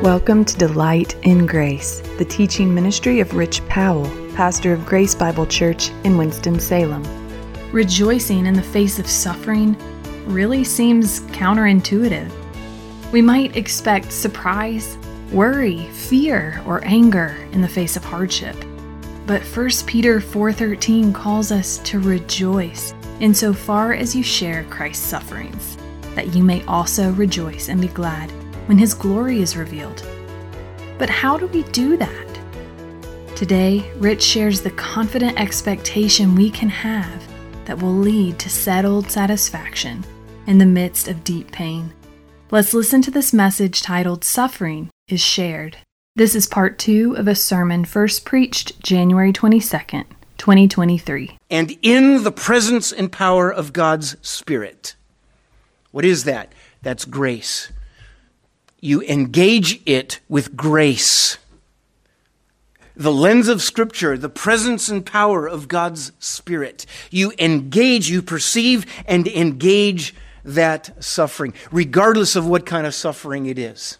Welcome to Delight in Grace, the teaching ministry of Rich Powell, pastor of Grace Bible Church in Winston-Salem. Rejoicing in the face of suffering really seems counterintuitive. We might expect surprise, worry, fear, or anger in the face of hardship. But 1 Peter 4:13 calls us to rejoice insofar as you share Christ's sufferings, that you may also rejoice and be glad when His glory is revealed. But how do we do that? Today, Rich shares the confident expectation we can have that will lead to settled satisfaction in the midst of deep pain. Let's listen to this message titled Suffering is Shared. This is part 2 of a sermon first preached January 22nd, 2023. And in the presence and power of God's Spirit. What is that? That's grace. You engage it with grace. The lens of Scripture, the presence and power of God's Spirit. You engage, you perceive and engage that suffering, regardless of what kind of suffering it is.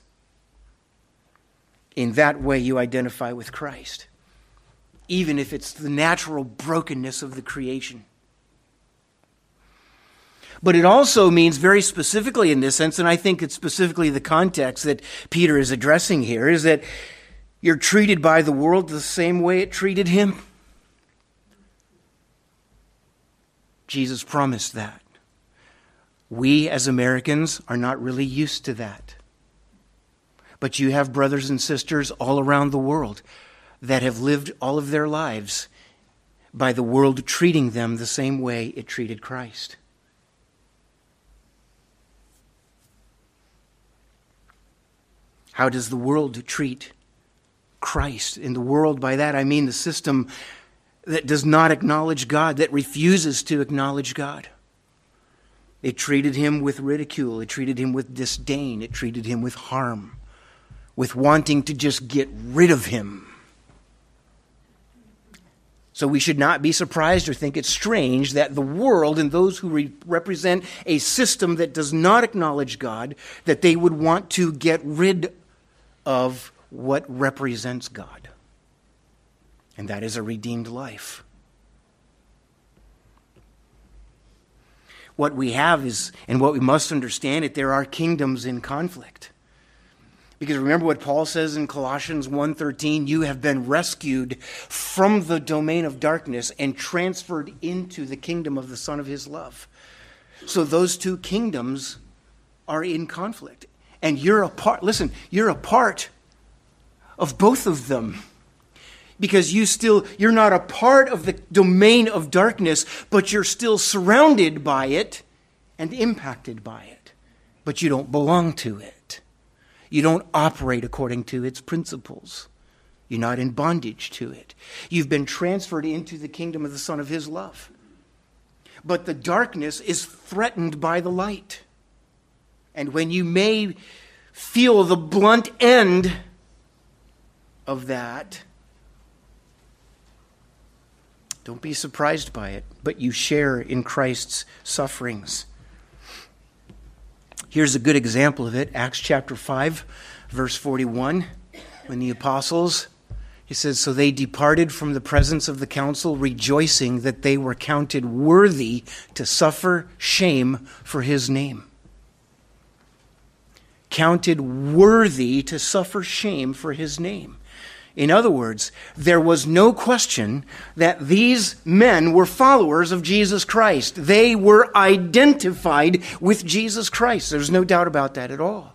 In that way, you identify with Christ, even if it's the natural brokenness of the creation. But it also means very specifically in this sense, and I think it's specifically the context that Peter is addressing here, is that you're treated by the world the same way it treated him. Jesus promised that. We as Americans are not really used to that. But you have brothers and sisters all around the world that have lived all of their lives by the world treating them the same way it treated Christ. How does the world treat Christ? In the world, by that I mean the system that does not acknowledge God, that refuses to acknowledge God. It treated him with ridicule. It treated him with disdain. It treated him with harm, with wanting to just get rid of him. So we should not be surprised or think it's strange that the world and those who represent a system that does not acknowledge God, that they would want to get rid of what represents God. And that is a redeemed life. What we have is, and what we must understand, that there are kingdoms in conflict. Because remember what Paul says in Colossians 1:13, you have been rescued from the domain of darkness and transferred into the kingdom of the Son of His love. So those two kingdoms are in conflict. And you're a part of both of them. Because you're not a part of the domain of darkness, but you're still surrounded by it and impacted by it. But you don't belong to it. You don't operate according to its principles. You're not in bondage to it. You've been transferred into the kingdom of the Son of His love. But the darkness is threatened by the light. And when you may feel the blunt end of that, don't be surprised by it, but you share in Christ's sufferings. Here's a good example of it. Acts chapter 5, verse 41. When the apostles, he says, so they departed from the presence of the council, rejoicing that they were counted worthy to suffer shame for his name. Counted worthy to suffer shame for his name. In other words, there was no question that these men were followers of Jesus Christ. They were identified with Jesus Christ. There's no doubt about that at all.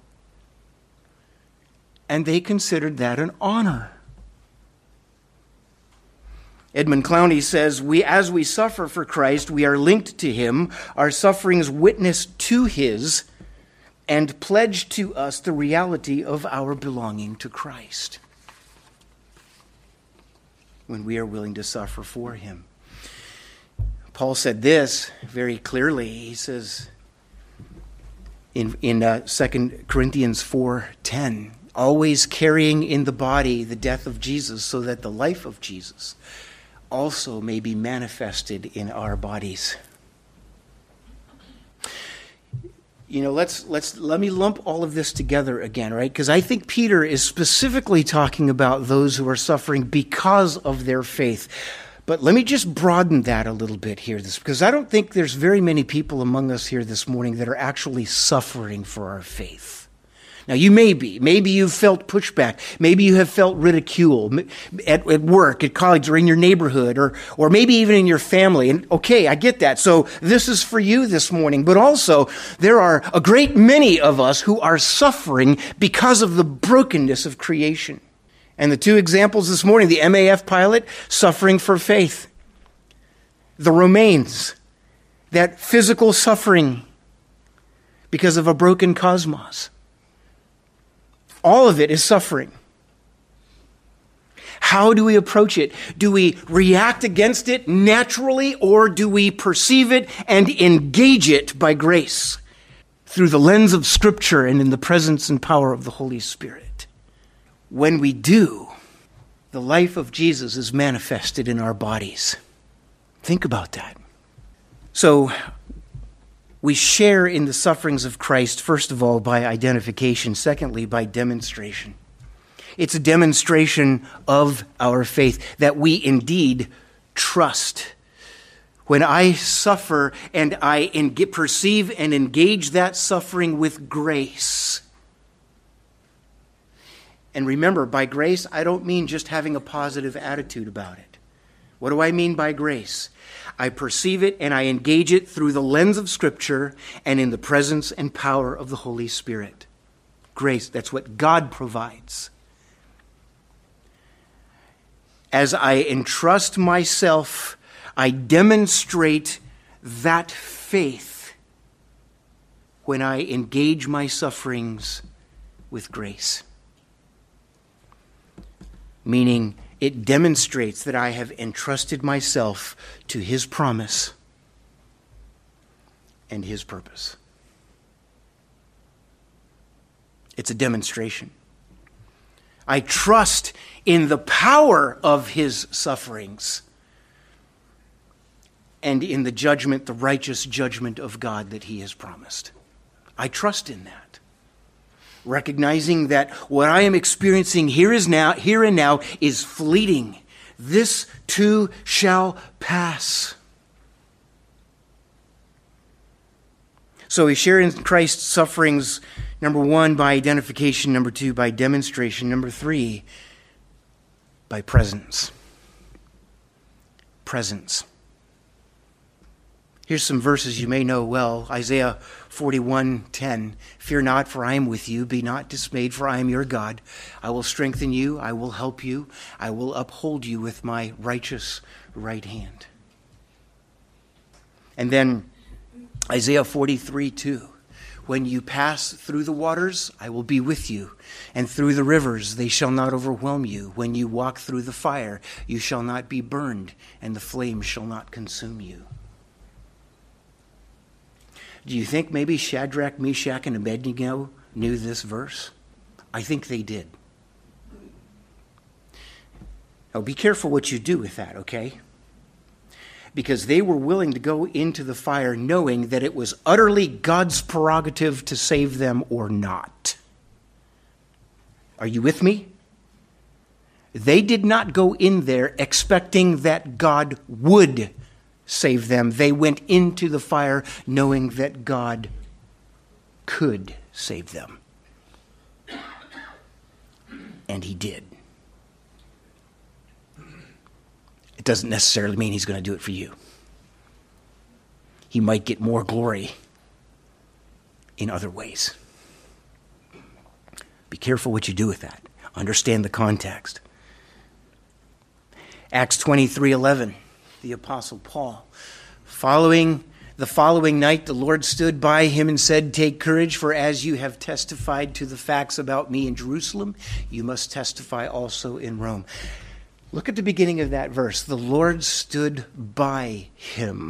And they considered that an honor. Edmund Clowney says, as we suffer for Christ, we are linked to Him. Our sufferings witness to His and pledge to us the reality of our belonging to Christ. When we are willing to suffer for Him. Paul said this very clearly. He says in 2 Corinthians 4:10, always carrying in the body the death of Jesus, so that the life of Jesus also may be manifested in our bodies. let me lump all of this together again, right? Because I think Peter is specifically talking about those who are suffering because of their faith. But let me just broaden that a little bit here, because I don't think there's very many people among us here this morning that are actually suffering for our faith. Now, you may be. Maybe you've felt pushback. Maybe you have felt ridicule at work, at college, or in your neighborhood, or maybe even in your family. And okay, I get that. So this is for you this morning. But also, there are a great many of us who are suffering because of the brokenness of creation. And the two examples this morning, the MAF pilot suffering for faith. The Romains, that physical suffering because of a broken cosmos. All of it is suffering. How do we approach it? Do we react against it naturally, or do we perceive it and engage it by grace through the lens of Scripture and in the presence and power of the Holy Spirit? When we do, the life of Jesus is manifested in our bodies. Think about that. So, we share in the sufferings of Christ, first of all, by identification. Secondly, by demonstration. It's a demonstration of our faith that we indeed trust. When I suffer and I perceive and engage that suffering with grace. And remember, by grace, I don't mean just having a positive attitude about it. What do I mean by grace? I perceive it and I engage it through the lens of Scripture and in the presence and power of the Holy Spirit. Grace, that's what God provides. As I entrust myself, I demonstrate that faith when I engage my sufferings with grace. Meaning, it demonstrates that I have entrusted myself to His promise and His purpose. It's a demonstration. I trust in the power of His sufferings and in the judgment, the righteous judgment of God that He has promised. I trust in that. Recognizing that what I am experiencing here and now is fleeting. This too shall pass. So we share in Christ's sufferings, number one, by identification, number two, by demonstration, number three, by presence. Presence. Here's some verses you may know well. Isaiah 41:10. Fear not, for I am with you. Be not dismayed, for I am your God. I will strengthen you. I will help you. I will uphold you with my righteous right hand. And then Isaiah 43:2. When you pass through the waters, I will be with you. And through the rivers, they shall not overwhelm you. When you walk through the fire, you shall not be burned, and the flame shall not consume you. Do you think maybe Shadrach, Meshach, and Abednego knew this verse? I think they did. Now be careful what you do with that, okay? Because they were willing to go into the fire knowing that it was utterly God's prerogative to save them or not. Are you with me? They did not go in there expecting that God would save them. They went into the fire knowing that God could save them. And He did. It doesn't necessarily mean He's going to do it for you. He might get more glory in other ways. Be careful what you do with that. Understand the context. Acts 23:11. The Apostle Paul. The following night, the Lord stood by him and said, "Take courage, for as you have testified to the facts about me in Jerusalem, you must testify also in Rome." Look at the beginning of that verse. The Lord stood by him.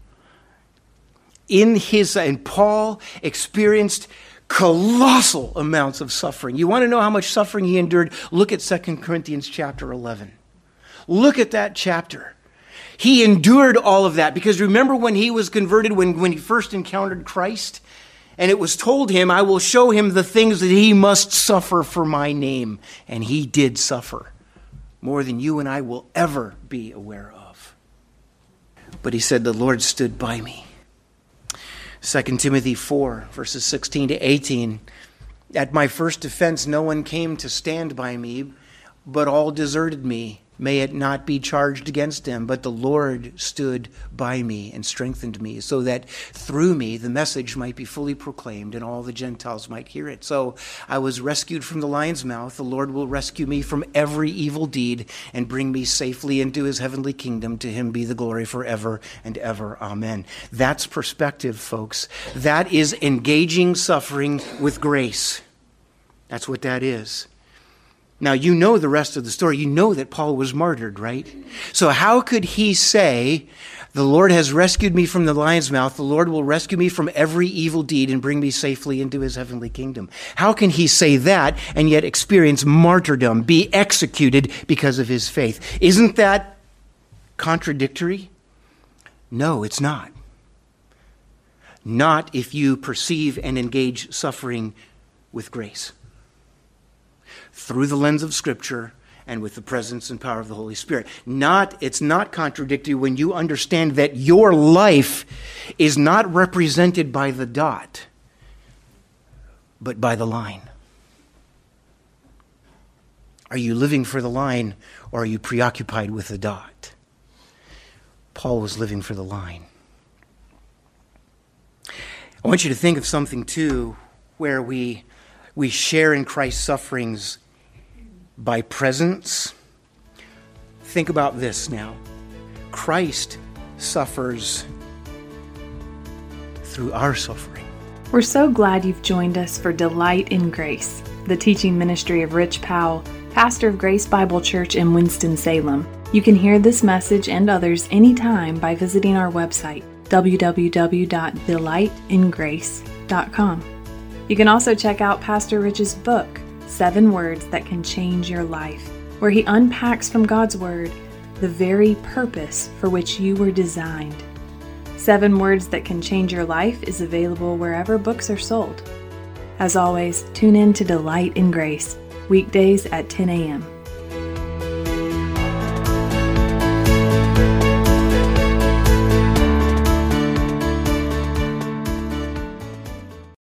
And Paul experienced colossal amounts of suffering. You want to know how much suffering he endured? Look at 2 Corinthians chapter 11. Look at that chapter. He endured all of that because remember when he was converted, when he first encountered Christ And it was told him, I will show him the things that he must suffer for my name. And he did suffer more than you and I will ever be aware of. But he said, the Lord stood by me. 2 Timothy 4, verses 16 to 18. At my first defense, no one came to stand by me, but all deserted me. May it not be charged against them, but the Lord stood by me and strengthened me, so that through me the message might be fully proclaimed and all the Gentiles might hear it. So I was rescued from the lion's mouth. The Lord will rescue me from every evil deed and bring me safely into his heavenly kingdom. To him be the glory forever and ever. Amen. That's perspective, folks. That is engaging suffering with grace. That's what that is. Now, you know the rest of the story. You know that Paul was martyred, right? So how could he say, the Lord has rescued me from the lion's mouth, the Lord will rescue me from every evil deed and bring me safely into his heavenly kingdom? How can he say that and yet experience martyrdom, be executed because of his faith? Isn't that contradictory? No, it's not. Not if you perceive and engage suffering with grace, through the lens of Scripture and with the presence and power of the Holy Spirit. It's not contradictory when you understand that your life is not represented by the dot, but by the line. Are you living for the line, or are you preoccupied with the dot? Paul was living for the line. I want you to think of something, too, where we share in Christ's sufferings by presence. Think about this now. Christ suffers through our suffering. We're so glad you've joined us for Delight in Grace, the teaching ministry of Rich Powell, pastor of Grace Bible Church in Winston-Salem. You can hear this message and others anytime by visiting our website, www.delightingrace.com. You can also check out Pastor Rich's book, 7 Words That Can Change Your Life, where he unpacks from God's Word the very purpose for which you were designed. 7 Words That Can Change Your Life is available wherever books are sold. As always, tune in to Delight in Grace, weekdays at 10 a.m.